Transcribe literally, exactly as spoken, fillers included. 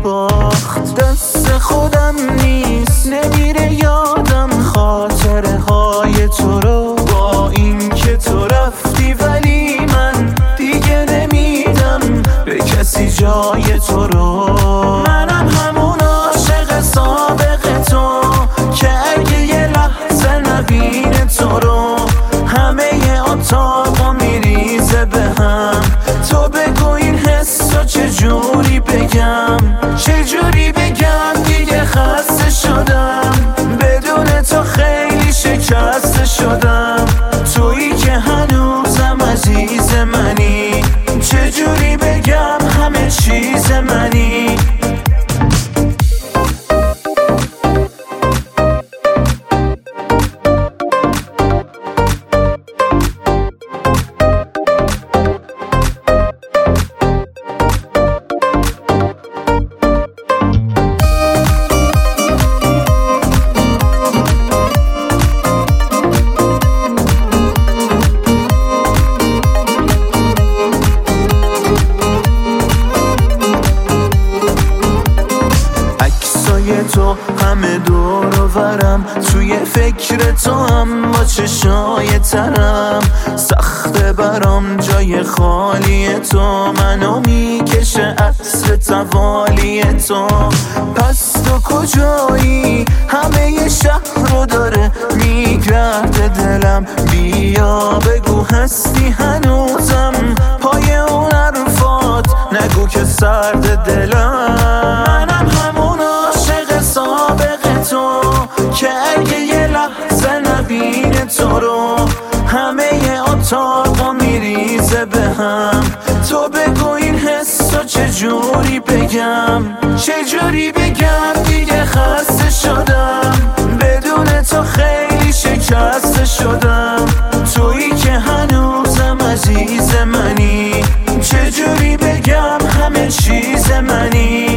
باخت. دست خودم نیست نمیره یادم خاطره های تو رو، با این که تو رفتی ولی من دیگه نمیدم به کسی جای تو رو. منم همون عاشق سابق تو که اگه یه لحظه نبینه تو رو همه اتاقا میریزه به هم. تو بگو این حسو چجوری بگم، چجوری بگم دیگه خسته شدم، بدون تو خیلی شکسته شدم. تویی که هنوزم عزیز منی، چجوری بگم همه چیز منی. تو همه دور و ورم، توی فکر تو هم با چشای ترم. سخته برام جای خالی تو، منو میکشه عطر توالی تو. پس تو کجایی؟ همه شهر رو داره میگرده دلم. بیا بگو هستی هنوزم پای اون حرفات، نگو که سرد دلم. منم همون سابق تو که اگه یه لحظه نبینه تو رو همه اتاقا میریزه به هم. تو بگو این حسو چجوری بگم، چجوری بگم دیگه خسته شدم، بدون تو خیلی شکسته شدم. تویی که هنوزم عزیز منی، چجوری بگم همه چیز منی.